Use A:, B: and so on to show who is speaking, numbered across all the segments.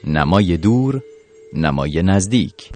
A: نمای دور، نمای نزدیک.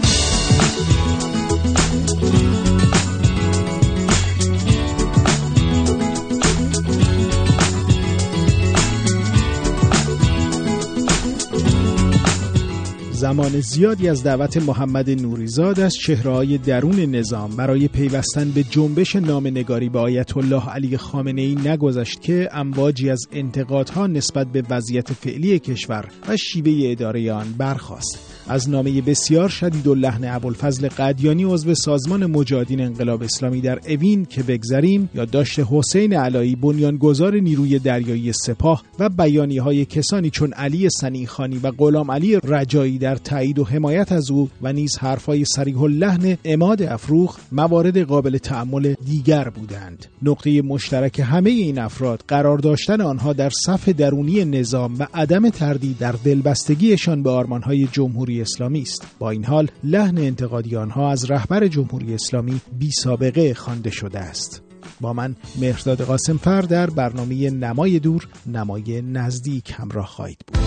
B: زمان زیادی از دعوت محمد نوریزاد از چهره‌های درون نظام برای پیوستن به جنبش نامه‌نگاری به آیت الله علی خامنه‌ای نگذشت که امواجی از انتقادها نسبت به وضعیت فعلی کشور و شیوه اداره آن برخاست. از نامه بسیار شدیداللحن ابوالفضل قدیانی عضو سازمان مجاهدین انقلاب اسلامی در اوین که بگذریم، یادداشت حسین علایی بنیانگذار نیروی دریایی سپاه و بیانیه‌های کسانی چون علی صنیع‌خانی و غلام علی رجایی در تایید و حمایت از او و نیز حرفای صریح اللحن عماد افروخ موارد قابل تأمل دیگر بودند. نقطه مشترک همه این افراد قرار داشتن آنها در صف درونی نظام و عدم تردید در دلبستگیشان به آرمان‌های جمهوری اسلامی است. با این حال لحن انتقادی آنها از رهبر جمهوری اسلامی بی سابقه خوانده شده است. با من مهرداد قاسمفر در برنامه نمای دور، نمای نزدیک همراه خواهید بود.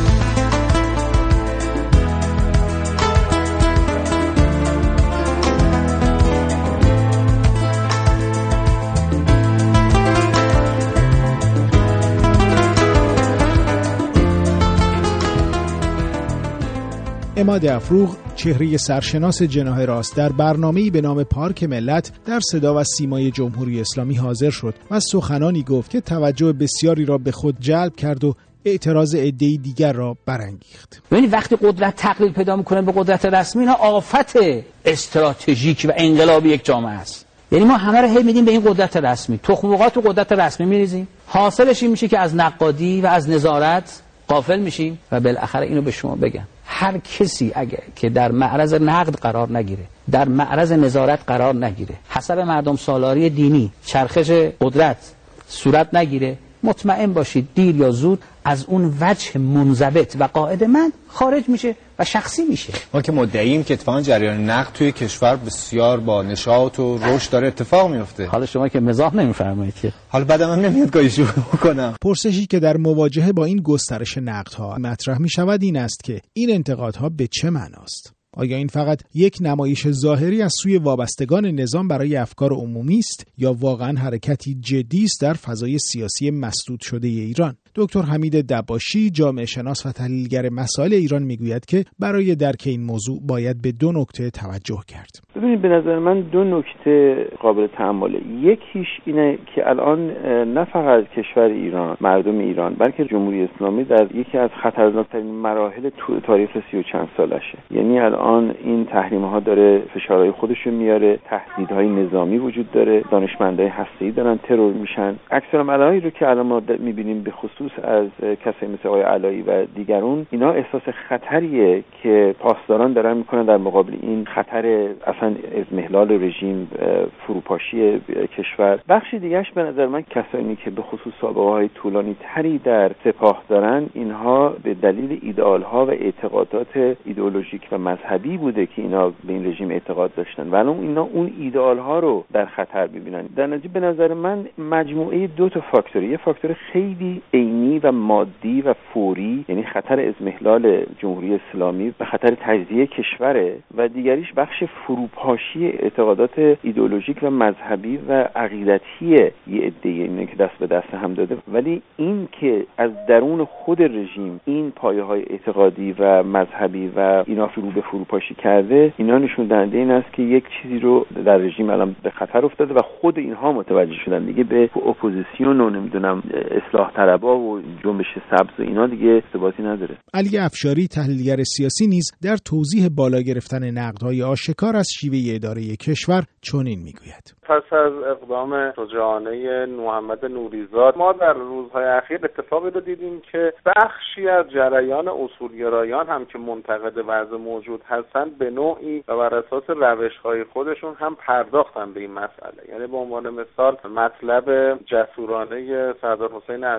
B: عماد افروخ، چهره سرشناس جناح راست، در برنامه‌ای به نام پارک ملت در صدا و سیمای جمهوری اسلامی حاضر شد و سخنانی گفت که توجه بسیاری را به خود جلب کرد و اعتراض عده‌ای دیگر را برانگیخت.
C: ببینید وقتی قدرت تقلیل پیدا می‌کنه به قدرت رسمی، اینا آفت استراتژیک و انقلابی یک جامعه است. یعنی ما همه رو هی میدیم به این قدرت رسمی، تخم مرغ تو قدرت رسمی میریزیم، حاصلش این میشه که از نقادی و از نظارت غافل میشیم. و بالاخره اینو به شما بگم، هر کسی اگه که در معرض نقد قرار نگیره، در معرض نظارت قرار نگیره، حسب مردم سالاری دینی چرخش قدرت صورت نگیره، مطمئن باشید دیر یا زود از اون وجه منضبط و قاعده‌مند خارج میشه و شخصی میشه.
D: ما که مدعییم که اتفاقا جریان نقد توی کشور بسیار با نشاط و رشد داره اتفاق میفته.
C: حالا شما که مزاح نمیفرمایید که
D: حالا بعدم هم نمیاد گاهی شروع کنم.
B: پرسشی که در مواجهه با این گسترش نقدها مطرح میشود این است که این انتقادها به چه معناست؟ آیا این فقط یک نمایش ظاهری از سوی وابستگان نظام برای افکار عمومی است یا واقعا حرکتی جدی است در فضای سیاسی مسدود شده ایران؟ دکتر حمید دباشی، جامعه شناس و تحلیلگر مسائل ایران میگوید که برای درک این موضوع باید به دو نکته توجه کرد.
E: ببینید، به نظر من دو نکته قابل تأمله. یکیش اینه که الان نه فقط کشور ایران، مردم ایران، بلکه جمهوری اسلامی در یکی از خطرناکترین مراحل تاریخ 30 و چند سالشه. یعنی الان این تحریم‌ها داره فشارهای خودشو میاره، تهدیدهای نظامی وجود داره، دانشمندای هسته‌ای دارن ترور میشن. اکثرالملائمی رو که الان ما می‌بینیم به خصوص از کسایی مثل آقای علایی و دیگرون، اینا احساس خطریه که پاسداران دارن میکنن در مقابل این خطر اصلا اضمحلال رژیم، فروپاشی کشور. بخش دیگهش به نظر من کسانی که به خصوص سابقه‌های طولانی تری در سپاه دارن، اینها به دلیل ایدئال‌ها و اعتقادات ایدئولوژیک و مذهبی بوده که اینا به این رژیم اعتقاد داشتن، ولی اینا اون ایدئال‌ها رو در خطر می‌بینن. در نتیجه به نظر من مجموعه دو تا فاکتور، یه فاکتور خیلی عینی و مادی و فوری، یعنی خطر اضمحلال جمهوری اسلامی و خطر تجزیه کشوره، و دیگریش بخش فروپاشی اعتقادات ایدئولوژیک و مذهبی و عقیدتی یه عده‌ای اینه که دست به دست هم داده. ولی این که از درون خود رژیم این پایه‌های اعتقادی و مذهبی و اینا رو به فروپاشی کرده، اینا نشون دهنده این است که یک چیزی رو در رژیم الان به خطر افتاده و خود اینها متوجه شدن دیگه به اپوزیسیون و نمیدونم اصلاح طلبا و جنبش سبز و اینا دیگه ارتباطی نداره.
B: علی افشاری، تحلیلگر سیاسی، نیز در توضیح بالا گرفتن نقدهای آشکار از شیوه اداره کشور چنین میگوید:
F: پس از اقدام شجاعانه محمد نوریزاد، ما در روزهای اخیر اتفاقی رو دیدیم که بخشی از جریان اصولگرایان هم که منتقد وضع موجود هستند به نوعی و بر اساس روش‌های خودشون هم پرداختن به این مسئله. یعنی به عنوان مثال مطلب جسورانه سردار حسین علایی در روز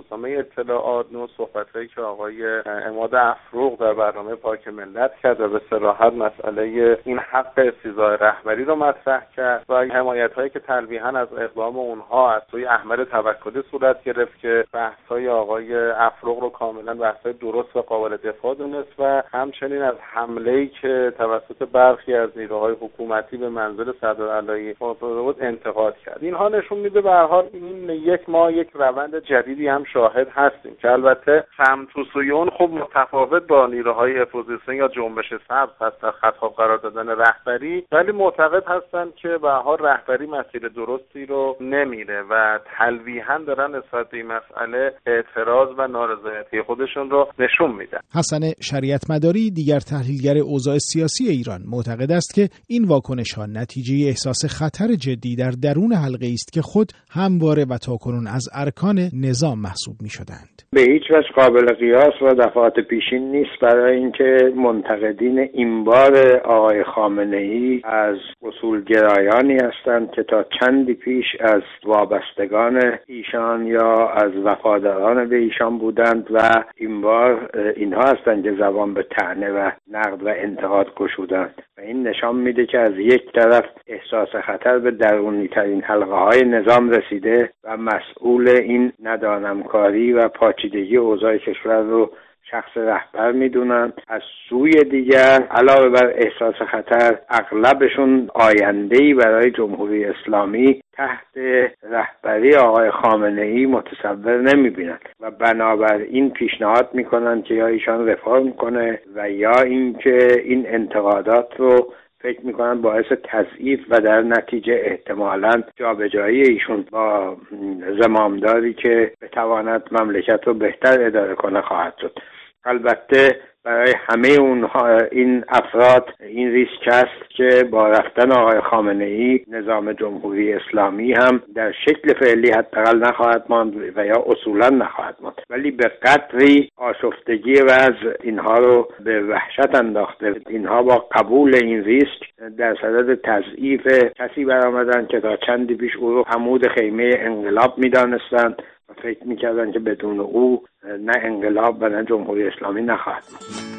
F: روزنامه اطلاعات، نوع صحبت‌هایی که آقای عماد افروغ در برنامه پاک ملت کرد و به صراحت مسئله این حق استیضاح رهبری رو مطرح کرد و حمایت‌هایی که تلویحاً از اقدام اونها از سوی احمد توکلی صورت گرفت که بحث‌های آقای افروغ رو کاملاً بحث‌های درست و قابل دفاع دونست و همچنین از حمله‌ای که توسط برخی از نیروهای حکومتی به منزل صدرعلایی بود انتقاد کرد. اینها نشون میده به هر حال این یک روند جدیدی هم شاهد هستیم که البته سمت و سوی اون خب متفاوت با نیروهای اپوزیسیون یا جنبش سبز هست در خطاب قرار دادن رهبری، ولی معتقد هستند که به هر حال رهبری مسیر درستی رو نمیره و تلویحاً دارن نسبت به این مسئله اعتراض و نارضایتی خودشون رو نشون میدن.
B: حسن شریعت مداری دیگر تحلیلگر اوضاع سیاسی ایران معتقد است که این واکنش‌ها نتیجه احساس خطر جدی در درون حلقه است که خود همواره و تاکنون از ارکان نظام محسوب می‌شدند.
G: به هیچ وجه قابل قیاس و دفعات پیشین نیست برای اینکه منتقدین این بار آقای خامنه‌ای از اصولگرایانی هستند که تا چندی پیش از وابستگان ایشان یا از وفاداران به ایشان بودند و این بار اینها هستند که زبان به طعنه و نقد و انتقاد گشودند و این نشان میده که از یک طرف احساس خطر به درونی ترین حلقه های نظام رسیده و مسئول این ندانمکاری و پاچیدگی اوضاع کشور رو شخص رهبر میدونن. از سوی دیگر علاوه بر احساس خطر اغلبشون آینده‌ای برای جمهوری اسلامی تحت رهبری آقای خامنه‌ای متصور نمیبینن و بنابراین پیشنهاد میکنن که یا ایشان رفرم کنه و یا اینکه این انتقادات رو فکر میکنن باعث تضعیف و در نتیجه احتمالاً جابجایی ایشون با زمامداری که بتواند مملکت رو بهتر اداره کنه خواهد شد. البته برای همه اونها این افراد این ریسک است که با رفتن آقای خامنه‌ای نظام جمهوری اسلامی هم در شکل فعلی حداقل نخواهد ماند و یا اصولا نخواهد ماند، ولی به قدری آشفتگی وضع اینها رو به وحشت انداخته. اینها با قبول این ریسک در صدد تضعیف کسی برآمدند که تا چندی پیش او رو عمود خیمه انقلاب می‌دانستند و فکر می‌کردند که بدون او نه انقلاب و نه جمهوری اسلامی نخواهد بود.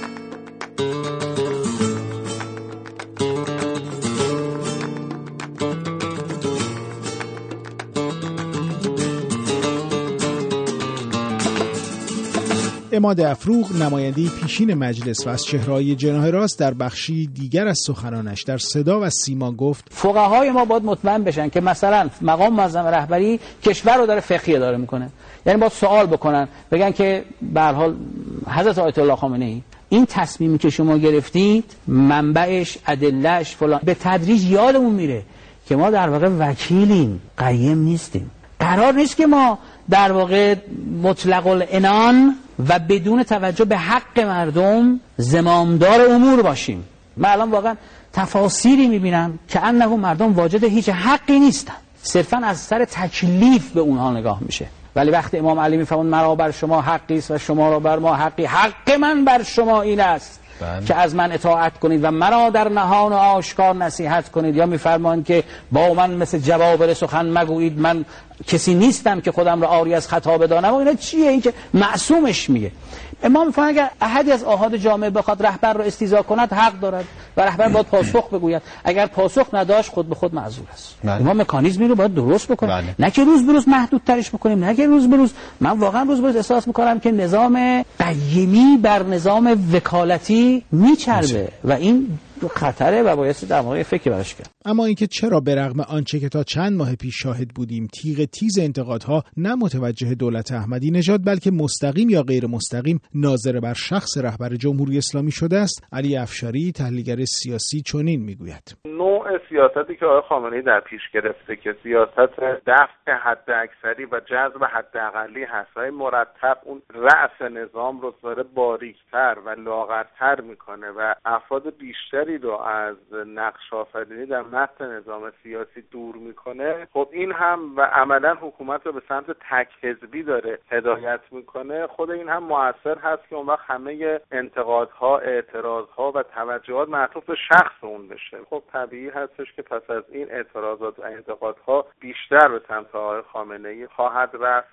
B: عماد افروغ نماینده پیشین مجلس و از چهره‌های جناح راست در بخشی دیگر از سخنانش در صدا و سیما گفت
C: فقهای ما باید مطمئن بشن که مثلا مقام معظم رهبری کشور رو داره فقهی اداره میکنه، یعنی باید سوال بکنن بگن که به هر حال حضرت آیت الله خامنه‌ای این تصمیمی که شما گرفتید منبعش ادلهش فلان به تدریج یادمون میره که ما در واقع وکیلیم، قیم نیستیم. قرار نیست که ما در واقع مطلق العنان و بدون توجه به حق مردم زمامدار امور باشیم. من الان واقعا تفاسیری میبینم که انه مردم واجد هیچ حقی نیستن، صرفا از سر تکلیف به اونها نگاه میشه. ولی وقتی امام علی میفرمود مرا بر شما حقی است و شما را بر ما حقی، حق من بر شما این است که از من اطاعت کنید و مرا در نهان و آشکار نصیحت کنید، یا میفرمایند که با من مثل جوابر سخن مگویید من کسی نیستم که خودم را عاری از خطا بدانم. و اینا چیه؟ این که معصومش میگه. امام میفرماید اگر احدی از آحاد جامعه بخواد رهبر را استیضاح کند حق دارد و رهبر باید پاسخ بگوید، اگر پاسخ نداشت خود به خود معذور است. ما مکانیزمی رو باید درست بکنیم، نه که روز به روز محدودترش بکنیم، نه که روز به روز. من واقعا روز به روز احساس میکنم که نظام قیمی بر نظام وکالتی میچربه و این خطره و باید در واقع فکر براش کرد.
B: اما اینکه چرا به رغم آنچه که تا چند ماه پیش شاهد بودیم تیغ تیز انتقادها نه متوجه دولت احمدی نژاد بلکه مستقیم یا غیر مستقیم ناظر بر شخص رهبر جمهوری اسلامی شده است، علی افشاری تحلیلگر سیاسی چنین میگوید:
F: نوع سیاستی که آقای خامنه‌ای در پیش گرفته که سیاست دفع حد اکثری و جذب حد اقلی هست و مرتب اون رأس نظام رو داره باریکتر و لاغرتر میکنه و افراد بیشتری رو از نقش آفرینی در متن نظام سیاسی دور میکنه، خب این هم و عملا حکومت رو به سمت تک حزبی داره هدایت میکنه. خود این هم مؤثر هست که اون وقت همه انتقادها، اعتراضها و توجهات معطوف به شخص اون بشه. خب طبیعی هستش که پس از این اعتراضات و انتقادها بیشتر به سمت آقای خامنه‌ای خواهد رفت و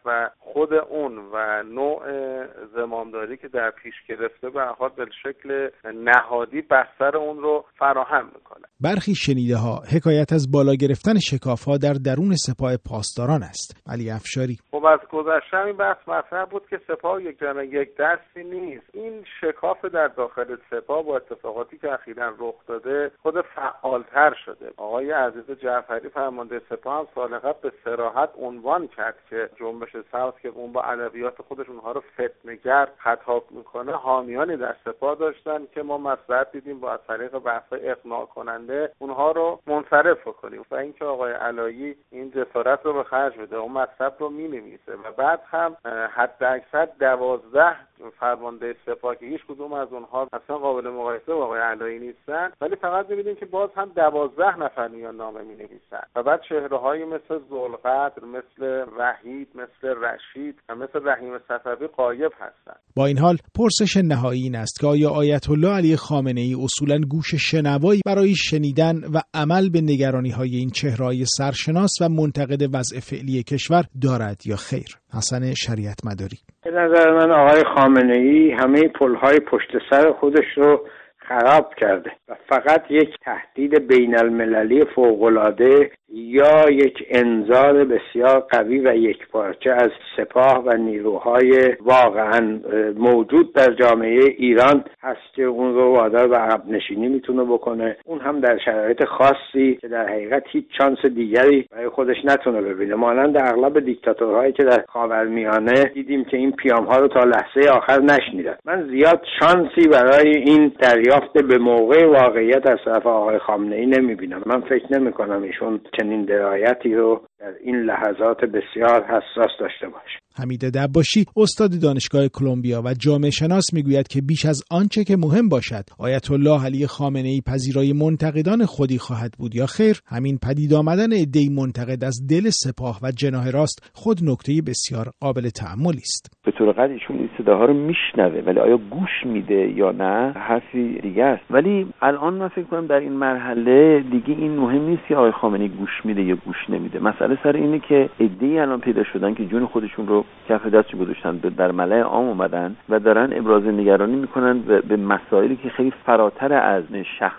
F: خود اون و نوع زمامداری که در پیش گرفته به هر حال به شکل نهادی بستر اون رو فراهم میکنه.
B: برخی شنیده ها حکایت از بالا گرفتن شکاف‌ها در درون سپاه پاسداران است. علی افشاری:
F: خب از گذشته این بحث مطرح بود که سپاه یک جانب یک دستی نیست. این شکاف در داخل سپاه با اتفاقاتی که اخیراً رخ داده خود فعالتر شده. آقای عزیز جعفری فرمانده سپاه هم سال قبل به صراحت عنوان کرد که جنبش سبز که اون با ادبیات خودش اونها رو فتنه‌گر خطاب میکنه، حامیانی در سپاه داشتن که ما مصلحت دیدیم با از طریق بحث‌های اقناع کننده اونها رو منصرف کنیم و اینکه آقای علایی این جسارت رو به خرج بده، اون مطلب رو می‌نویسه و بعد هم حداکثر 12 فرمانده سپاه که هیچ کدوم از اونها اصلا قابل مقایسه با آقای علایی نیستن، ولی فقط می‌بینیم که باز هم 12 نفر میان نامه می‌نویسن و بعد چهره‌هایی مثل ذوالقدر، مثل وحید، مثل رشید و مثل رحیم صفوی غایب هستند.
B: با این حال پرسش نهایی این است که آیا آیت الله علی خامنه‌ای اصولاً گوش شنوایی برای شنیدن و عمل به نگرانی‌های این چهره‌های سرشناس و منتقد وضع فعلی کشور دارد یا خیر؟ حسن شریعت مداری:
G: به نظر من آقای خامنه‌ای همه پل‌های پشت سر خودش رو خراب کرده و فقط یک تهدید بین المللی فوق‌العاده یا یک انذار بسیار قوی و یکپارچه از سپاه و نیروهای واقعا موجود در جامعه ایران هست که اون رو وادار به عقب نشینی میتونه بکنه، اون هم در شرایط خاصی که در حقیقت هیچ شانس دیگری برای خودش نتونه ببینه. مانند اغلب دیکتاتورهایی که در خاورمیانه دیدیم که این پیام‌ها رو تا لحظه آخر نشنیدن. من زیاد شانسی برای این دریافت به موقع واقعیت از طرف آقای خامنه‌ای نمیبینم. من فکر نمی‌کنم ایشون چنین درایتی رو در این لحظات بسیار حساس داشته باشه.
B: حمید دباشی استاد دانشگاه کلمبیا و جامعه شناس میگوید که بیش از آنچه که مهم باشد آیت الله علی خامنه‌ای پذیرای منتقدان خودی خواهد بود یا خیر، همین پدید آمدن عده‌ای منتقد از دل سپاه و جناح راست خود نکته بسیار قابل تأملی است.
E: به طور قطع ایشون این صداها رو میشنوه ولی آیا گوش میده یا نه حرفی دیگه است. ولی الان من فکر کنم در این مرحله دیگه این مهم نیست که آقای خامنه‌ای گوش میده یا گوش نمیده. مسئله سر اینه که عده‌ای الان پیدا شدن که جون خودشون رو کف دستشون گذاشتن، در ملأ عام اومدن و دارن ابراز نگرانی میکنن به مسائلی که خیلی فراتر از شخص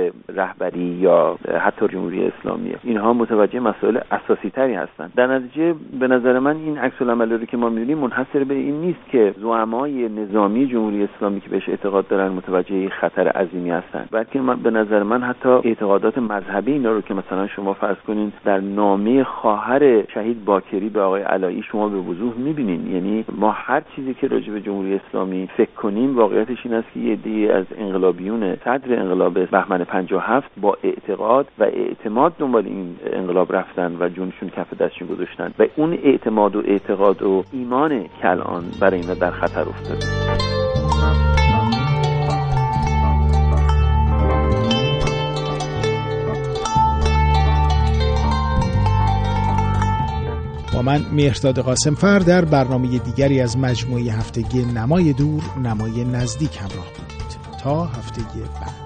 E: رهبری یا حتی جمهوری اسلامی. اینها متوجه مسائل اساسی تری هستند. در نتیجه به نظر من این عکس العملی که ما می‌بینیم منحصر به این نیست که زعمای نظامی جمهوری اسلامی که بهش اعتقاد دارن متوجه خطر عظیمی هستند، بلکه به نظر من حتی اعتقادات مذهبی اینا رو که مثلا شما فرض کنین در نامه خواهر شهید باکری به آقای علایی شما به وضوح می‌بینین. یعنی ما هر چیزی که راجع به جمهوری اسلامی فکر کنیم واقعیتش این است که یه عده از انقلابیون صدر انقلاب بهمن 57 با اعتقاد و اعتماد دنبال این انقلاب رفتن و جونشون کف دستشون گذاشتن و اون اعتماد و اعتقاد و ایمان که الان برای اینا در خطر افتاده.
B: با من مهرداد قاسمفر در برنامه دیگری از مجموعه هفتگی نمای دور نمای نزدیک همراه بودید. تا هفته بعد.